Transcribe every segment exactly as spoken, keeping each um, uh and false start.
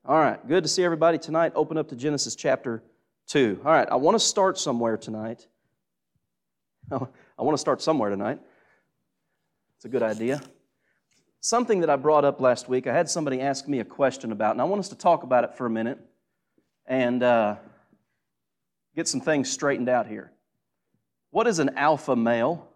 All right, good to see everybody tonight. Open up to Genesis chapter two. All right, I want to start somewhere tonight. I want to start somewhere tonight. It's a good idea. Something that I brought up last week, I had somebody ask me a question about, and I want us to talk about it for a minute and uh, get some things straightened out here. What is an alpha male?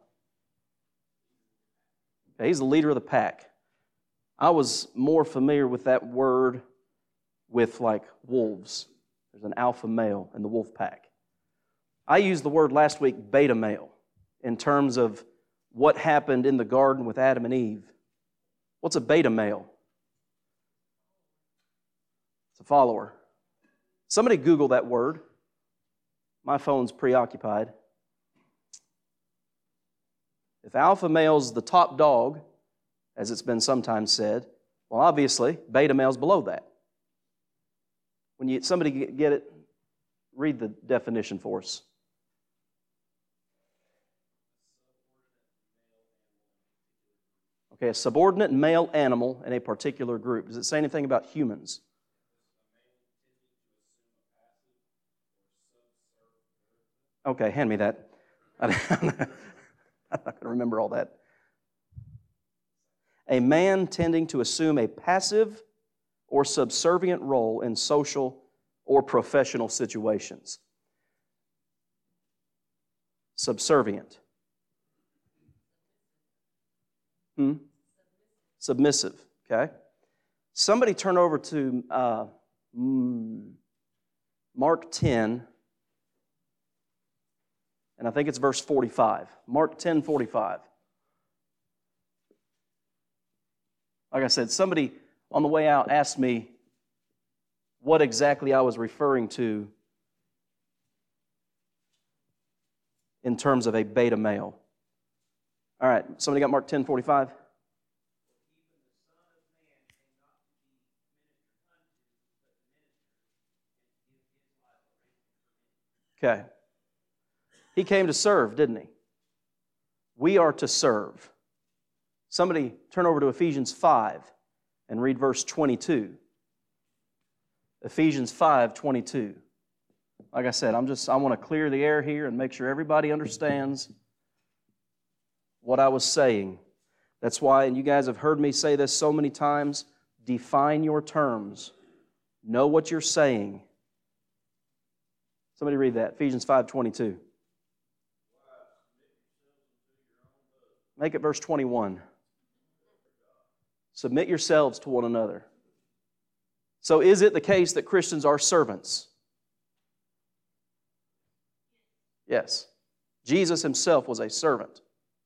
Okay, he's the leader of the pack. I was more familiar with that word with like wolves. There's an alpha male in the wolf pack. I used the word last week, beta male, in terms of what happened in the garden with Adam and Eve. What's a beta male? It's a follower. Somebody Google that word. My phone's preoccupied. If alpha male's the top dog, as it's been sometimes said, well, obviously, beta male's below that. When you somebody get it, read the definition for us. Okay, a subordinate male animal in a particular group. Does it say anything about humans? Okay, hand me that. I'm not going to remember all that. A man tending to assume a passive or subservient role in social or professional situations. Subservient. Hmm? Submissive, okay? Somebody turn over to uh, Mark ten, and I think it's verse forty-five. Mark ten, forty-five. Like I said, somebody on the way out asked me what exactly I was referring to in terms of a beta male. All right, somebody got Mark ten, forty-five? Okay. He came to serve, didn't he? We are to serve. Somebody turn over to Ephesians five and read verse twenty-two. Ephesians five, twenty-two. Like I said, I'm just I want to clear the air here and make sure everybody understands what I was saying. That's why, and you guys have heard me say this so many times, define your terms. Know what you're saying. Somebody read that, Ephesians five, twenty-two. Make it verse twenty-one. Submit yourselves to one another. So is it the case that Christians are servants? Yes. Jesus himself was a servant.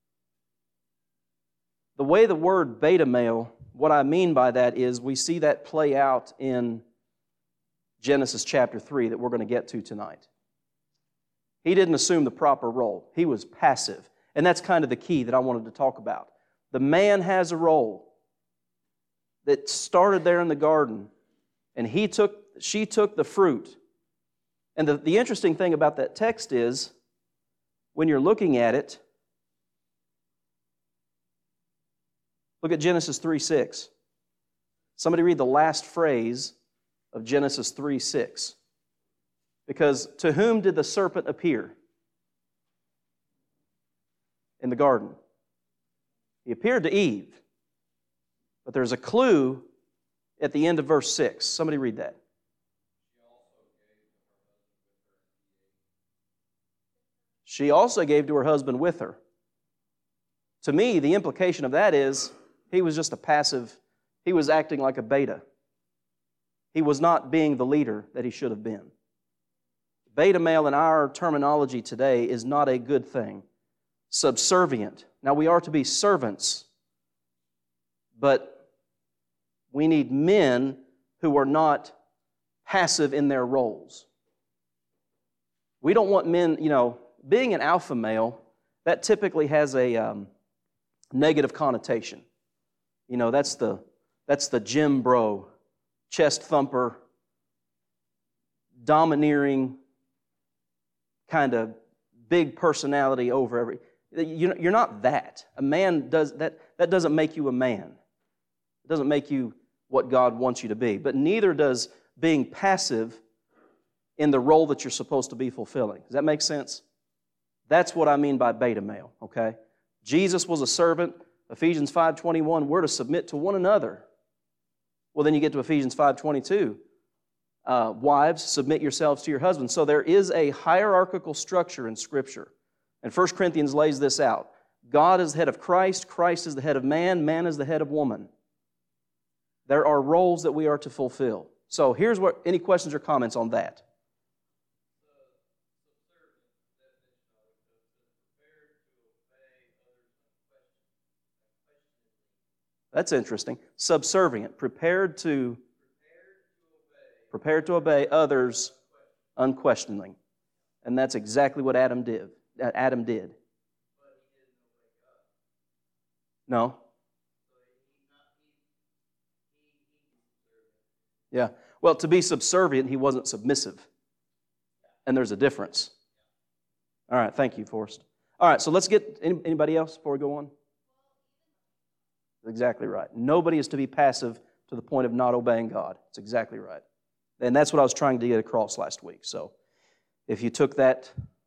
The way the word beta male, what I mean by that is we see that play out in Genesis chapter three that we're going to get to tonight. He didn't assume the proper role. He was passive. And that's kind of the key that I wanted to talk about. The man has a role that started there in the garden, and he took, she took the fruit. And the, the interesting thing about that text is, when you're looking at it, look at Genesis three six. Somebody read the last phrase of Genesis three six. Because to whom did the serpent appear in the garden? He appeared to Eve. But there's a clue at the end of verse six. Somebody read that. She also gave to her husband with her. To me, the implication of that is he was just a passive, he was acting like a beta. He was not being the leader that he should have been. Beta male in our terminology today is not a good thing. Subservient. Now we are to be servants, but we need men who are not passive in their roles. We don't want men, you know, being an alpha male, that typically has a um, negative connotation. You know, that's the that's the gym bro, chest thumper, domineering, kind of big personality over every. You're not that. A man does that. That doesn't make you a man. It doesn't make you what God wants you to be. But neither does being passive in the role that you're supposed to be fulfilling. Does that make sense? That's what I mean by beta male, okay? Jesus was a servant. Ephesians five twenty-one, we're to submit to one another. Well, then you get to Ephesians five twenty-two. Uh, wives, submit yourselves to your husbands. So there is a hierarchical structure in Scripture. And First Corinthians lays this out. God is the head of Christ. Christ is the head of man. Man is the head of woman. There are roles that we are to fulfill. So here's what, any questions or comments on that? That's interesting. Subservient, prepared to prepared to obey others unquestioningly. And that's exactly what Adam did. Adam did. No. Yeah. Well, to be subservient, he wasn't submissive. And there's a difference. All right, thank you, Forrest. All right, so let's get, anybody else before we go on? Exactly right. Nobody is to be passive to the point of not obeying God. That's exactly right. And that's what I was trying to get across last week. So if you took that,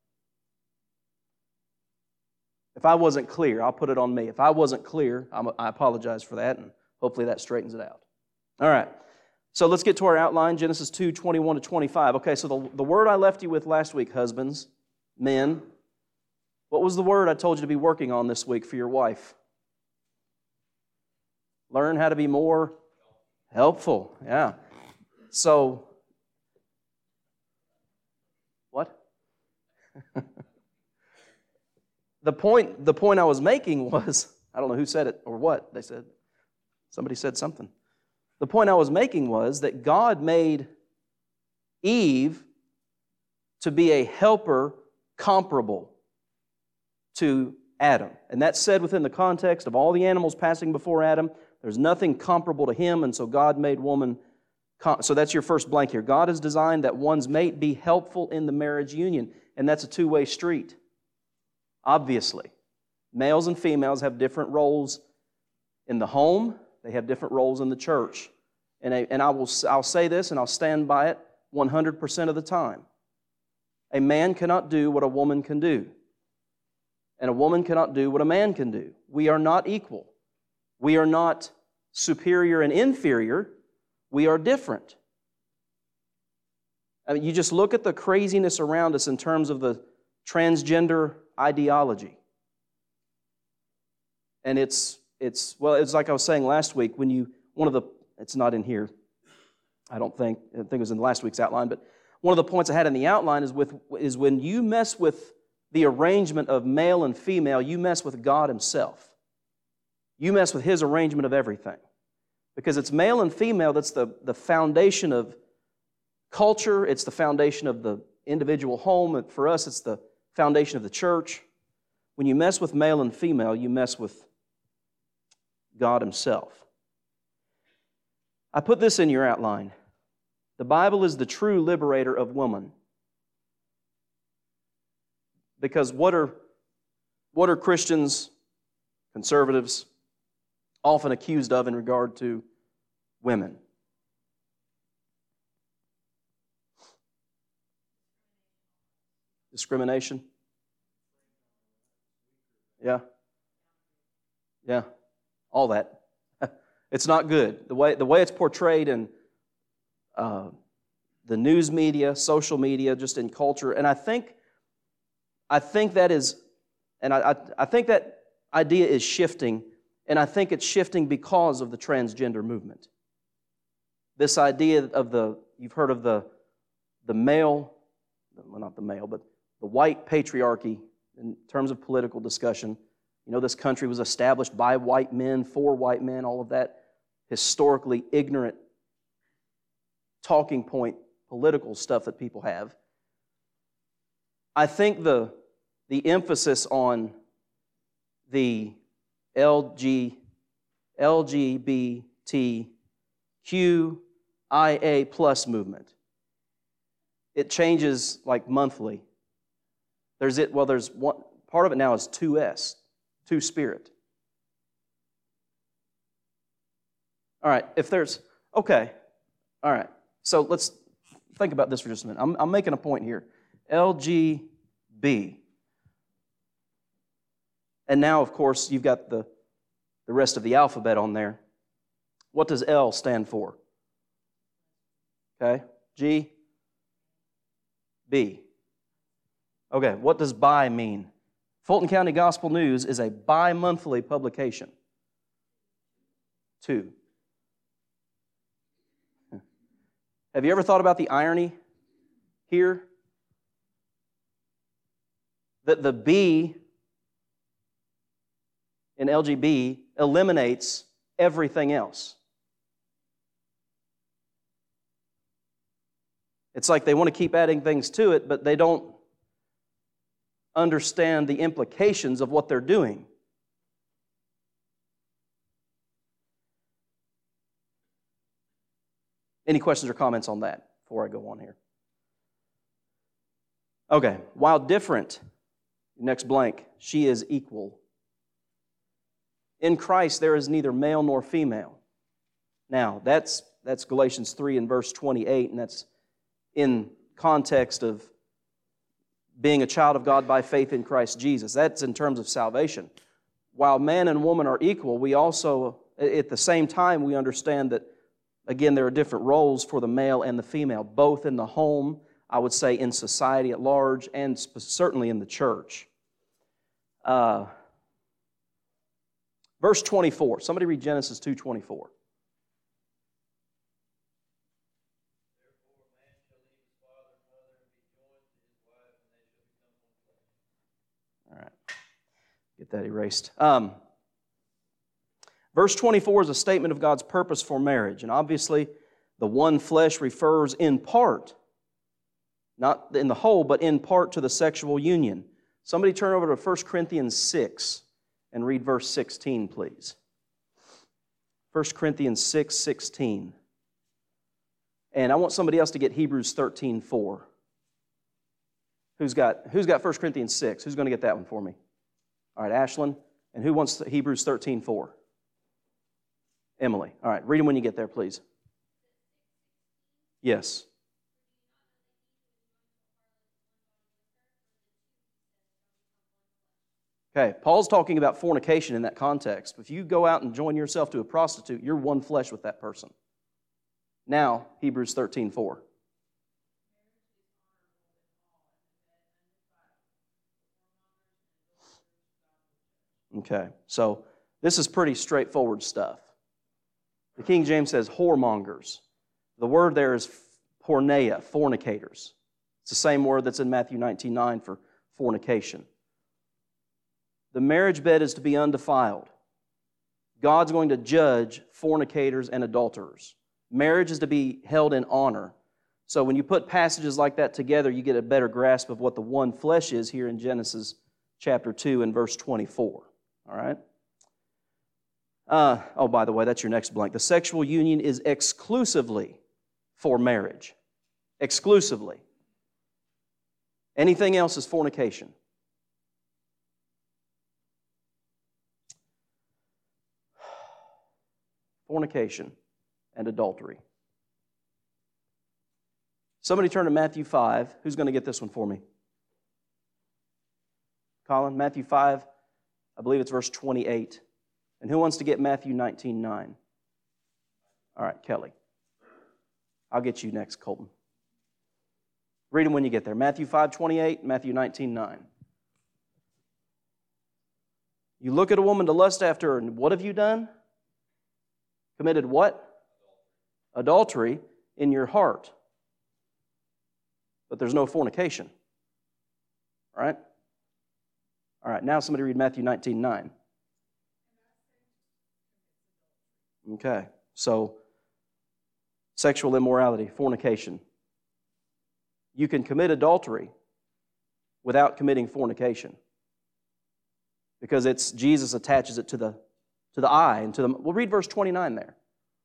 if I wasn't clear, I'll put it on me. If I wasn't clear, I'm, I apologize for that, and hopefully that straightens it out. All right. So let's get to our outline, Genesis two, twenty-one to twenty-five. Okay, so the, the word I left you with last week, husbands, men, what was the word I told you to be working on this week for your wife? Learn how to be more helpful. Yeah. So, what? the point, the point I was making was, I don't know who said it or what they said. Somebody said something. The point I was making was that God made Eve to be a helper comparable to Adam. And that's said within the context of all the animals passing before Adam. There's nothing comparable to him, and so God made woman. Com- so that's your first blank here. God has designed that one's mate be helpful in the marriage union, and that's a two-way street. Obviously, males and females have different roles in the home. They have different roles in the church. And, I, and I will, I'll say this, and I'll stand by it one hundred percent of the time. A man cannot do what a woman can do. And a woman cannot do what a man can do. We are not equal. We are not superior and inferior. We are different. I mean, you just look at the craziness around us in terms of the transgender ideology. And it's, it's well, it's like I was saying last week, when you, one of the, it's not in here, I don't think, I think it was in last week's outline, but one of the points I had in the outline is with is when you mess with the arrangement of male and female, you mess with God Himself. You mess with His arrangement of everything. Because it's male and female that's the, the foundation of culture, it's the foundation of the individual home, and for us it's the foundation of the church. When you mess with male and female, you mess with God Himself. I put this in your outline. The Bible is the true liberator of woman. Because what are, what are Christians, conservatives, often accused of in regard to women? Discrimination? Yeah. Yeah. All that. It's not good. The way, the way it's portrayed in uh, the news media, social media, just in culture. And I think, I think that is, and I, I, I think that idea is shifting. And I think it's shifting because of the transgender movement. This idea of the, you've heard of the, the male, well not the male, but the white patriarchy in terms of political discussion. You know, this country was established by white men, for white men, all of that historically ignorant talking point political stuff that people have. I think the, the emphasis on the L G, L G B T Q I A plus movement. It changes like monthly. There's it, well, there's one, part of it now is two S, two spirit. All right, if there's, Okay. All right. So let's think about this for just a minute. I'm, I'm making a point here. L G B. And now, of course, you've got the, the rest of the alphabet on there. What does L stand for? Okay. G. B. Okay. What does bi mean? Fulton County Gospel News is a bi-monthly publication. Two. Have you ever thought about the irony here? That the B in L G B eliminates everything else. It's like they want to keep adding things to it, but they don't understand the implications of what they're doing. Any questions or comments on that before I go on here? Okay, while different, next blank, she is equal. In Christ there is neither male nor female. Now, that's, that's Galatians three and verse twenty-eight, and that's in context of being a child of God by faith in Christ Jesus. That's in terms of salvation. While man and woman are equal, we also, at the same time, we understand that, again, there are different roles for the male and the female, both in the home, I would say in society at large, and certainly in the church. Uh, verse twenty-four. Somebody read Genesis two twenty-four. All right. Get that erased. Um, verse twenty-four is a statement of God's purpose for marriage. And obviously, the one flesh refers in part, not in the whole, but in part to the sexual union. Somebody turn over to First Corinthians six and read verse sixteen, please. First Corinthians six, sixteen. And I want somebody else to get Hebrews thirteen, four. Who's got, who's got First Corinthians six? Who's going to get that one for me? All right, Ashlyn. And who wants Hebrews thirteen, four? Emily. All right, read them when you get there, please. Yes. Okay, Paul's talking about fornication in that context. If you go out and join yourself to a prostitute, you're one flesh with that person. Now, Hebrews thirteen, four. Okay, so this is pretty straightforward stuff. The King James says whoremongers. The word there is porneia, fornicators. It's the same word that's in Matthew nineteen, nine for fornication. The marriage bed is to be undefiled. God's going to judge fornicators and adulterers. Marriage is to be held in honor. So when you put passages like that together, you get a better grasp of what the one flesh is here in Genesis chapter two and verse twenty-four. All right? Uh, oh, by the way, that's your next blank. The sexual union is exclusively for marriage. Exclusively. Anything else is fornication. Fornication and adultery. Somebody turn to Matthew five. Who's going to get this one for me? Colin, Matthew five, I believe it's verse twenty-eight. And who wants to get Matthew nineteen, nine? All right, Kelly. I'll get you next, Colton. Read them when you get there. Matthew five, twenty-eight, Matthew nineteen, nine. You look at a woman to lust after her, and what have you done? Committed what? Adultery in your heart. But there's no fornication. All right? All right, now somebody read Matthew nineteen, nine. Okay, so sexual immorality, fornication. You can commit adultery without committing fornication. Because it's Jesus attaches it to the to the eye and to the. We'll read verse twenty-nine there.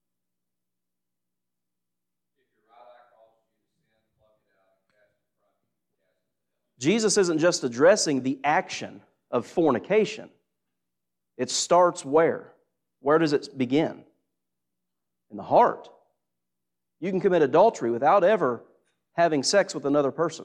Jesus isn't just addressing the action of fornication. It starts where? Where does it begin? In the heart. You can commit adultery without ever having sex with another person.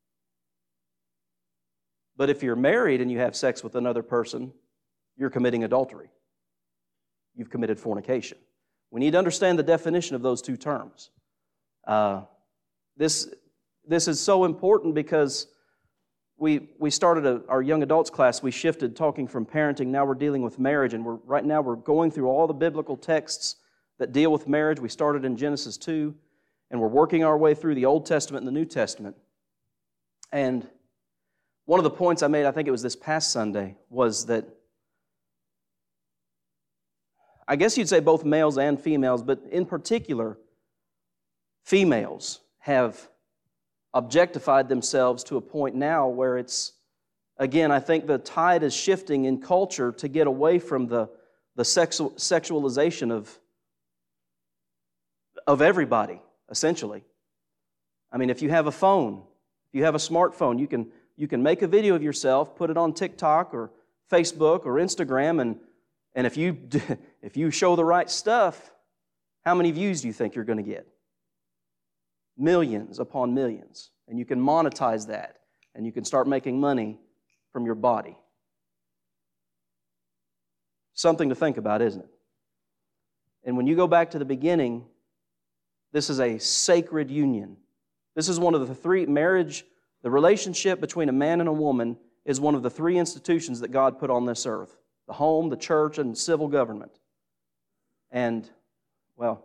But if you're married and you have sex with another person, you're committing adultery. You've committed fornication. We need to understand the definition of those two terms. Uh, this, this is so important because we, we started a, our young adults class, we shifted talking from parenting, now we're dealing with marriage, and we're, right now we're going through all the biblical texts that deal with marriage. We started in Genesis two, and we're working our way through the Old Testament and the New Testament. And one of the points I made, I think it was this past Sunday, was that I guess you'd say both males and females, but in particular, females have objectified themselves to a point now where it's, again, I think the tide is shifting in culture to get away from the, the sexual, sexualization of, of everybody, essentially. I mean, if you have a phone, if you have a smartphone, you can, you can make a video of yourself, put it on TikTok or Facebook or Instagram, and, and if you, if you show the right stuff, how many views do you think you're going to get? Millions upon millions. And you can monetize that, and you can start making money from your body. Something to think about, isn't it? And when you go back to the beginning, this is a sacred union. This is one of the three, marriage, the relationship between a man and a woman is one of the three institutions that God put on this earth. The home, the church, and civil government. And, well,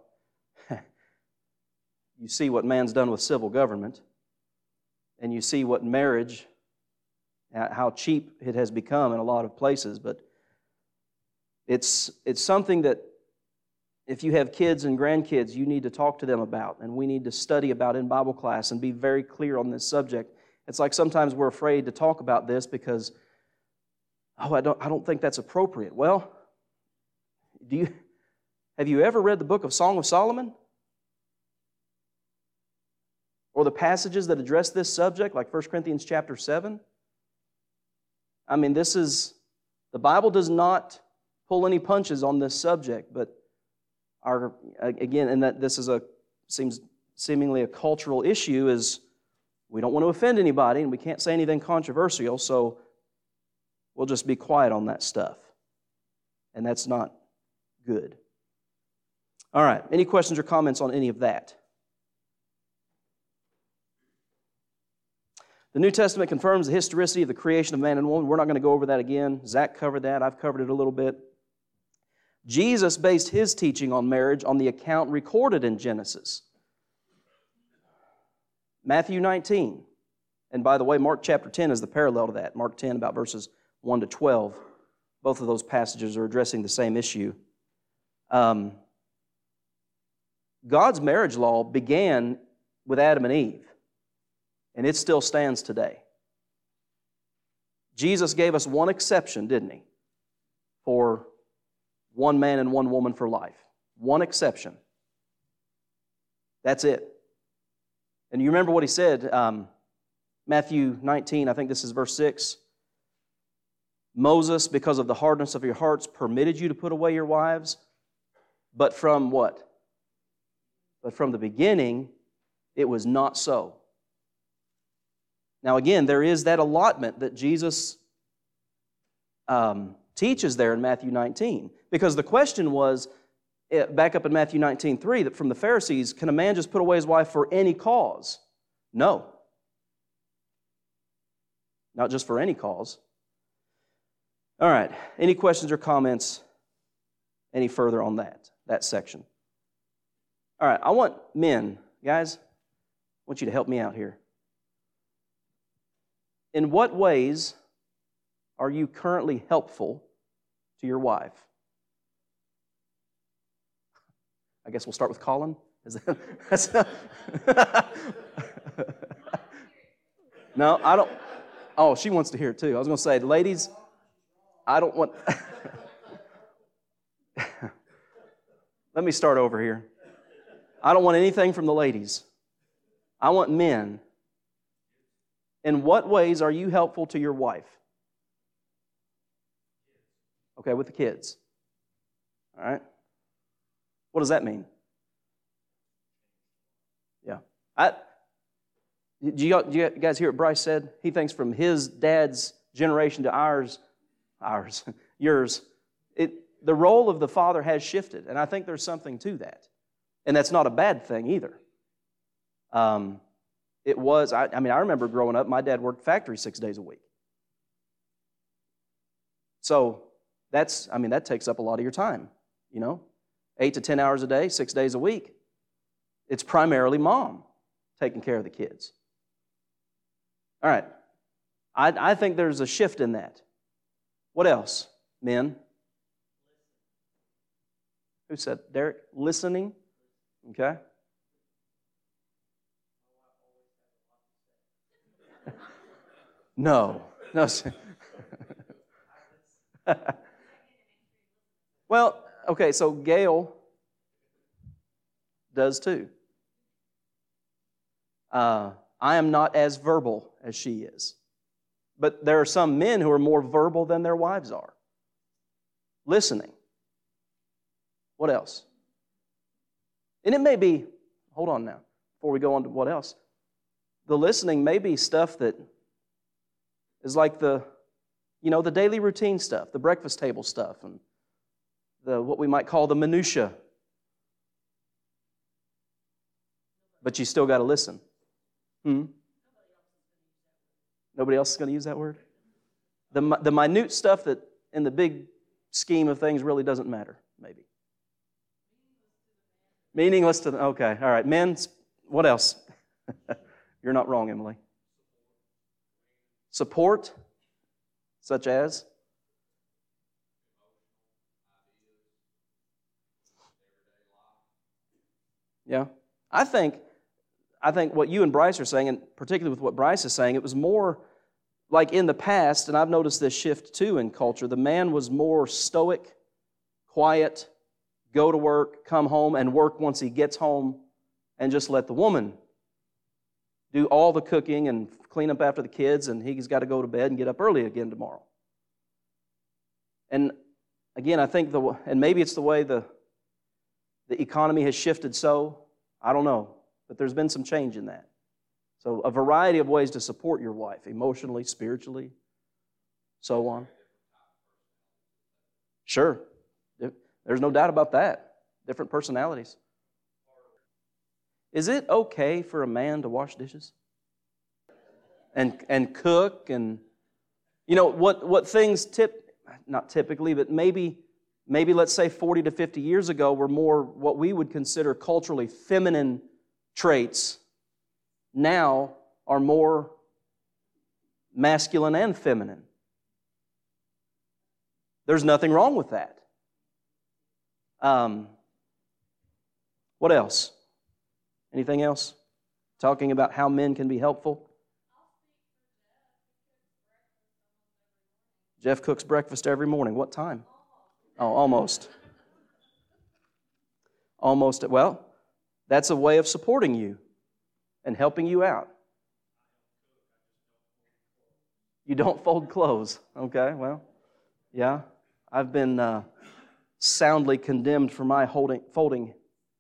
you see what man's done with civil government, and you see what marriage, how cheap it has become in a lot of places, but it's, it's something that if you have kids and grandkids, you need to talk to them about, and we need to study about in Bible class and be very clear on this subject. It's like sometimes we're afraid to talk about this because, oh, I don't, I don't think that's appropriate. Well, do you, have you ever read the book of Song of Solomon? Or the passages that address this subject, like First Corinthians chapter seven? I mean, this is, the Bible does not pull any punches on this subject, but our, again, and that this is a, seems seemingly a cultural issue, is we don't want to offend anybody and we can't say anything controversial, so we'll just be quiet on that stuff. And that's not good. All right, any questions or comments on any of that? The New Testament confirms the historicity of the creation of man and woman. We're not going to go over that again. Zach covered that. I've covered it a little bit. Jesus based His teaching on marriage on the account recorded in Genesis. Matthew nineteen. And by the way, Mark chapter ten is the parallel to that. Mark ten, about verses one to twelve. Both of those passages are addressing the same issue. Um, God's marriage law began with Adam and Eve. And it still stands today. Jesus gave us one exception, didn't He? For one man and one woman for life. One exception. That's it. And you remember what He said, um, Matthew nineteen, I think this is verse six. Moses, because of the hardness of your hearts, permitted you to put away your wives. But from what? But from the beginning, it was not so. Now again, there is that allotment that Jesus um, teaches there in Matthew nineteen. Because the question was, back up in Matthew nineteen three, that from the Pharisees, can a man just put away his wife for any cause? No. Not just for any cause. All right, any questions or comments any further on that, that section? All right, I want men, guys, I want you to help me out here. In what ways are you currently helpful to your wife? I guess we'll start with Colin. Is that, that's not, no, I don't. Oh, she wants to hear it too. I was going to say, ladies, I don't want. Let me start over here. I don't want anything from the ladies. I want men. In what ways are you helpful to your wife? Okay, with the kids. All right. What does that mean? I, did you, did you guys hear what Bryce said? He thinks from his dad's generation to ours, ours, yours, it, the role of the father has shifted, and I think there's something to that. And that's not a bad thing either. Um, it was, I, I mean, I remember growing up, my dad worked factory six days a week. So that's, I mean, that takes up a lot of your time, you know? Eight to ten hours a day, six days a week. It's primarily mom taking care of the kids. All right. I, I think there's a shift in that. What else, men? Who said, Derek? Listening? Okay. No. No. Well, okay, so Gail does too. Uh, I am not as verbal as she is. But there are some men who are more verbal than their wives are. Listening. What else? And it may be, hold on now, before we go on to what else. The listening may be stuff that is like the, you know, the daily routine stuff, the breakfast table stuff, and the what we might call the minutia. But you still got to listen. Hmm? Nobody else is going to use that word? The, the minute stuff that in the big scheme of things really doesn't matter, maybe. Meaningless to them. Okay, all right. Men, what else? You're not wrong, Emily. Support, such as? Yeah. I think, I think what you and Bryce are saying, and particularly with what Bryce is saying, it was more like in the past, and I've noticed this shift too in culture, the man was more stoic, quiet, go to work, come home, and work once he gets home, and just let the woman do all the cooking and clean up after the kids, and he's got to go to bed and get up early again tomorrow. And again, I think, the and maybe it's the way the, the economy has shifted so, I don't know, but there's been some change in that. So a variety of ways to support your wife, emotionally, spiritually, so on. Sure. There's no doubt about that. Different personalities. Is it okay for a man to wash dishes? And and cook and, you know, what, what things tip, not typically, but maybe, maybe let's say forty to fifty years ago were more what we would consider culturally feminine traits, now are more masculine and feminine. There's nothing wrong with that. Um, what else? Anything else? Talking about how men can be helpful. Jeff cooks breakfast every morning. What time? Oh, almost. Almost. Well, that's a way of supporting you and helping you out. You don't fold clothes. Okay, well, yeah. I've been uh, soundly condemned for my holding, folding.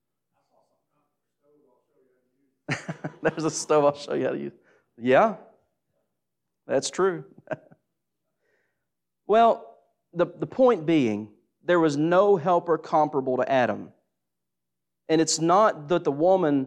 There's a stove I'll show you how to use. Yeah, that's true. Well, the, the point being, there was no helper comparable to Adam. And it's not that the woman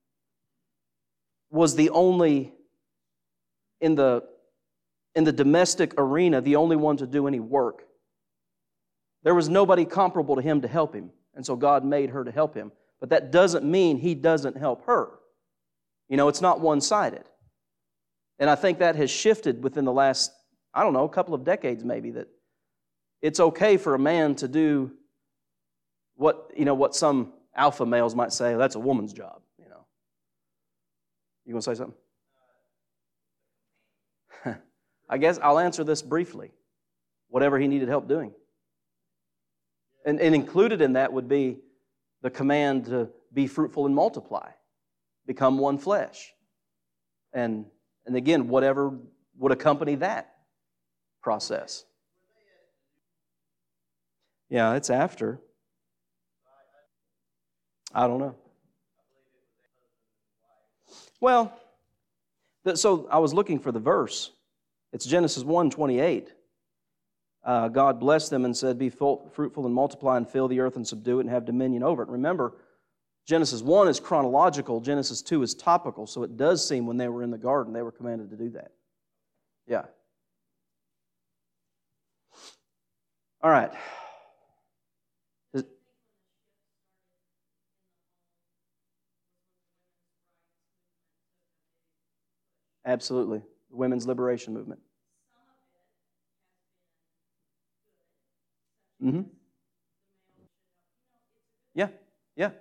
was the only, in the, in the domestic arena, the only one to do any work. There was nobody comparable to him to help him. And so God made her to help him. But that doesn't mean he doesn't help her. You know, it's not one-sided. And I think that has shifted within the last, I don't know, a couple of decades maybe, that it's okay for a man to do what, you know, what some alpha males might say, that's a woman's job, you know. You want to say something? I guess I'll answer this briefly. Whatever he needed help doing. And, and included in that would be the command to be fruitful and multiply. Become one flesh. And, and again, whatever would accompany that process. Yeah, it's after. I don't know. Well, th- so I was looking for the verse. It's Genesis one twenty-eight. Uh, God blessed them and said, be full, fruitful and multiply and fill the earth and subdue it and have dominion over it. Remember, Genesis one is chronological, Genesis two is topical, so it does seem when they were in the garden they were commanded to do that. Yeah. All right. Absolutely. The women's liberation movement. Mm-hmm. Yeah, yeah.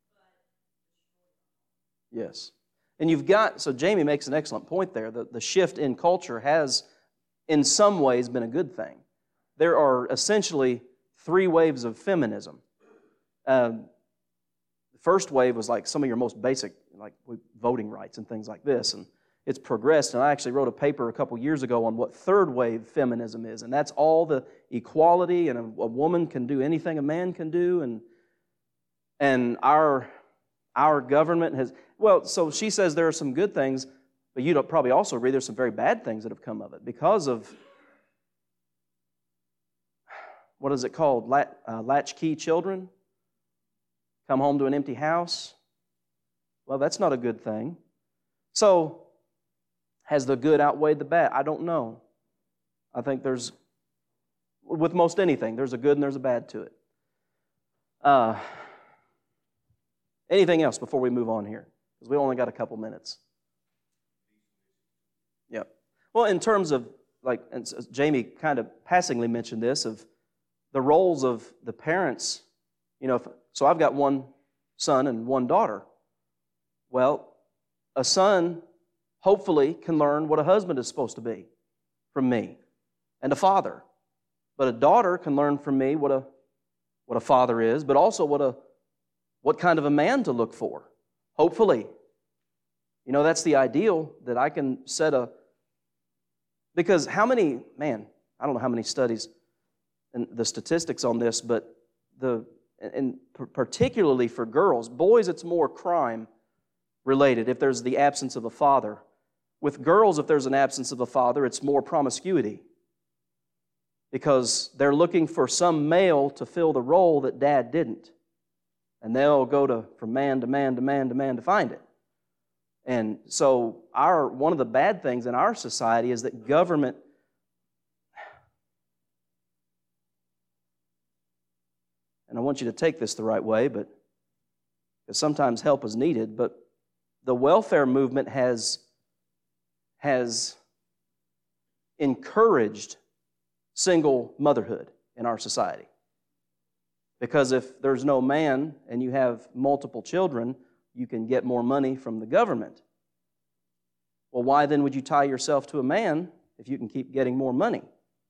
Yes. And you've got, so Jamie makes an excellent point there. The, the shift in culture has, in some ways, been a good thing. There are essentially three waves of feminism. Uh, the first wave was like some of your most basic, like voting rights and things like this, and it's progressed. And I actually wrote a paper a couple years ago on what third wave feminism is, and that's all the equality, and a, a woman can do anything a man can do, and and our our government has, well, so she says there are some good things, but you don't probably also agree there's some very bad things that have come of it because of, what is it called, Lat, uh, latchkey children, come home to an empty house. Well, that's not a good thing. So, has the good outweighed the bad? I don't know. I think there's, with most anything, there's a good and there's a bad to it. Uh, anything else before we move on here? Because we only got a couple minutes. Yep. Well, in terms of, like, and Jamie kind of passingly mentioned this, of the roles of the parents, you know, if, so I've got one son and one daughter. Well, a son hopefully can learn what a husband is supposed to be from me and a father. But a daughter can learn from me what a what a father is, but also what a what kind of a man to look for. Hopefully. You know, that's the ideal, that I can set a, because how many, man, I don't know how many studies and the statistics on this, but the and particularly for girls, boys it's more crime related if there's the absence of a father. With girls, if there's an absence of a father, it's more promiscuity, because they're looking for some male to fill the role that dad didn't. And they'll go to from man to man to man to man to find it. And so our one of the bad things in our society is that government, and I want you to take this the right way, but because sometimes help is needed, but the welfare movement has, has encouraged single motherhood in our society. Because if there's no man and you have multiple children, you can get more money from the government. Well, why then would you tie yourself to a man if you can keep getting more money?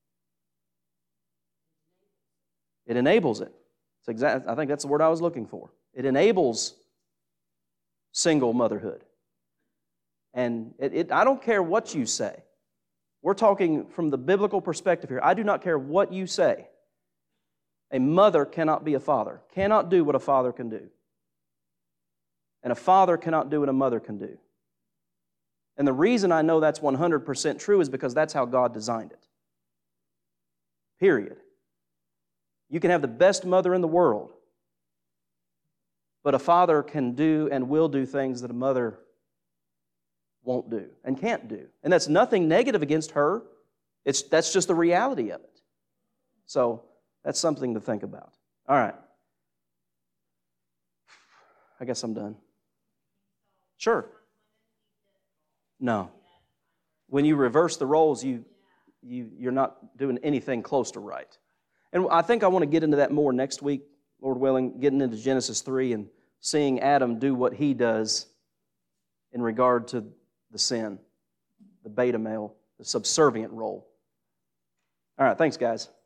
It enables it. It's exact, I think that's the word I was looking for. It enables single motherhood. And it, it, I don't care what you say. We're talking from the biblical perspective here. I do not care what you say. A mother cannot be a father, cannot do what a father can do. And a father cannot do what a mother can do. And the reason I know that's one hundred percent true is because that's how God designed it. Period. You can have the best mother in the world, but a father can do and will do things that a mother won't do and can't do. And that's nothing negative against her. It's, that's just the reality of it. So that's something to think about. All right. I guess I'm done. Sure. No. When you reverse the roles, you, you, you're not doing anything close to right. And I think I want to get into that more next week, Lord willing, getting into Genesis three and seeing Adam do what he does in regard to the sin, the beta male, the subservient role. All right, thanks, guys.